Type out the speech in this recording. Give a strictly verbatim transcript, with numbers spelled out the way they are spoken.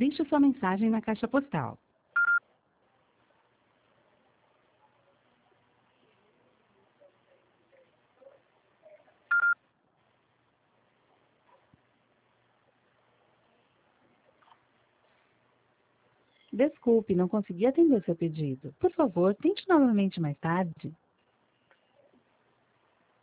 Deixe sua mensagem na caixa postal. Desculpe, não consegui atender seu pedido. Por favor, tente novamente mais tarde.